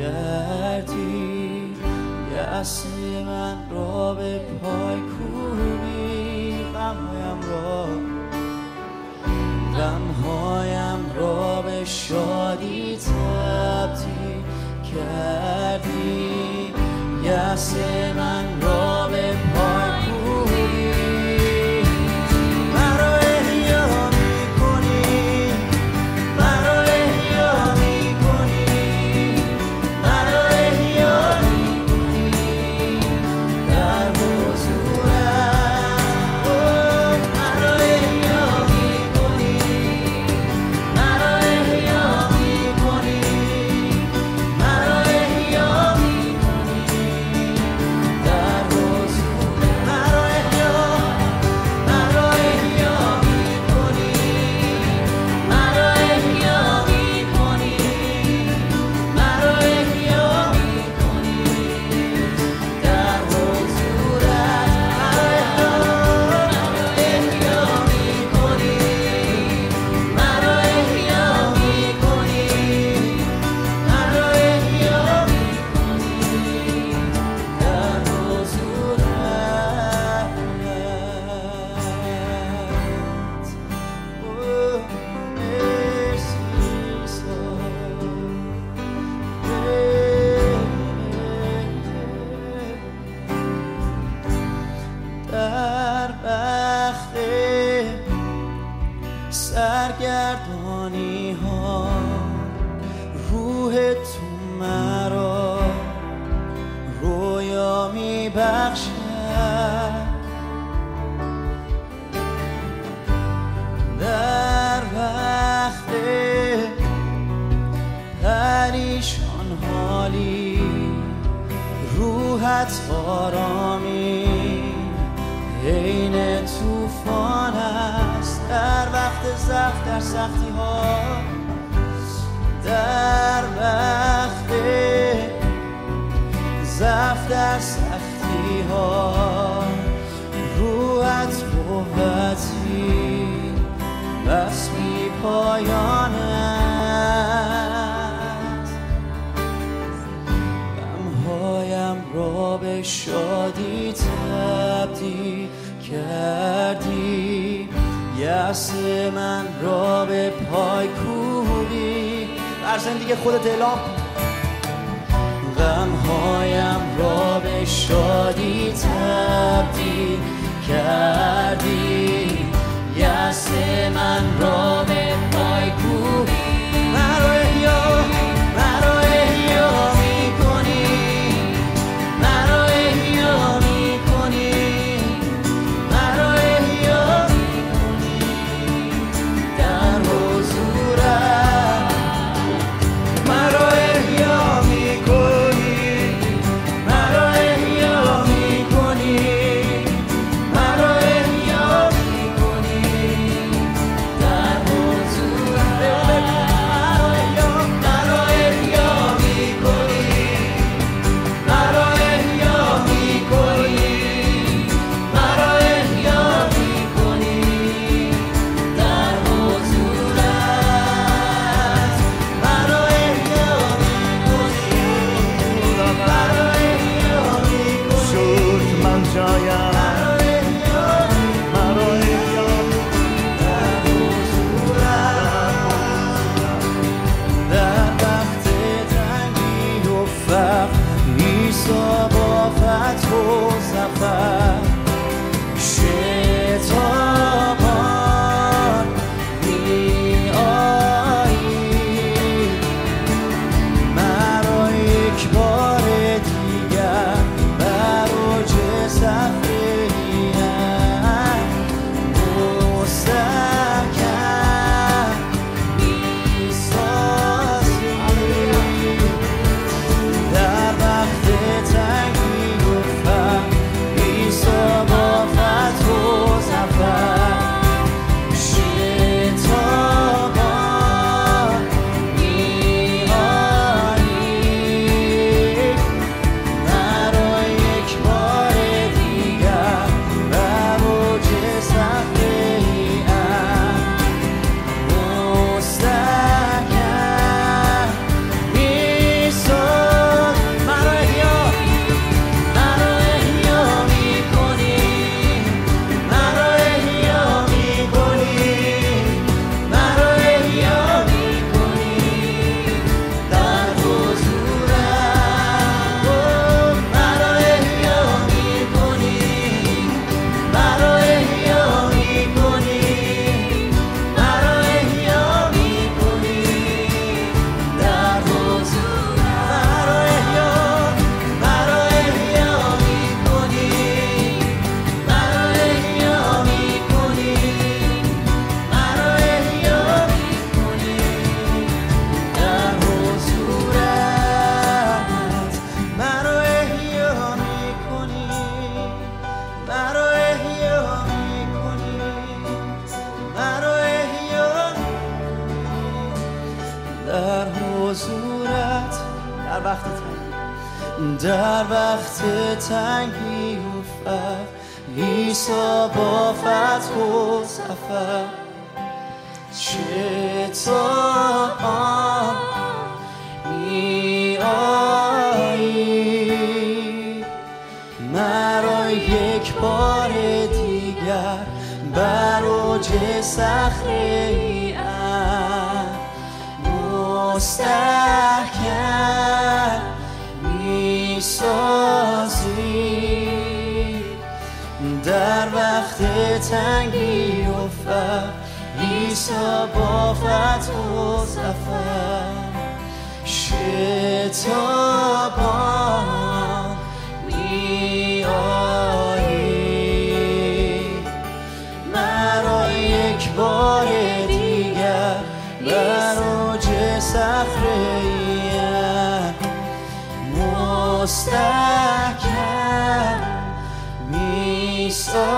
کردی، یأس من را به پای کوبی، غمهایم را به شادی تبدیل کردی، یأس من را به پای کوبی. مرا احیا می‌کنی، مرا احیا می‌کنی، مرا احیا می‌کنی در حضورت. مرا احیا می‌کنی، مرا احیا می‌کنی، مرا احیا می‌کنی در حضورت. مرا احیا، مرا احیا می‌کنی، مرا احیا می‌کنی، مرا احیا می‌کنی در حضورت. مرا احیا می‌کنی، مرا احیا می‌کنی، مرا احیا می‌کنی در حضورت. در وقت سرگردانی ها روح تو مرا رویا می بخشد. در وقت پریشان حالی روحت آرامی عین طوفان است. در وقت ضعف در سختی ها، در وقت ضعف در سختی ها روحت قوتی بس بی پایان است. غمهایم را به شادی تبدیل کردی، یأس من را به پای کوبی. در زندگی خودت اعلام کن. غمهایم را به شادی تبدیل کردی، یأس من را به پای کوبی. مرا احیا، مرا احیا می‌کنی، مرا احیا می‌کنی، مرا احیا می‌کنی در حضورت. مرا احیا می‌کنی، مرا احیا می‌کنی، مرا در وقت تنگی و فقر عیسی با فتح و ظفر چطور می آیی مرا یک بار دیگر بر اوج صخره ای مستحکم می سازی در وقت تنگی و فقر عیسی با فتح و ظفر شتابان می آیی مرا یک بار دیگر بر اوج صخره ای مستحکم می سازی